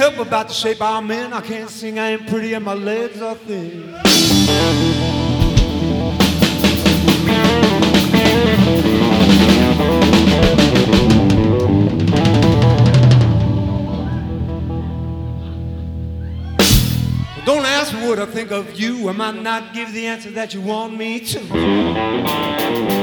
help about the shape I'm in. I can't sing, I ain't pretty, and my legs are thin. Don't ask what I think of you. I might not give the answer that you want me to.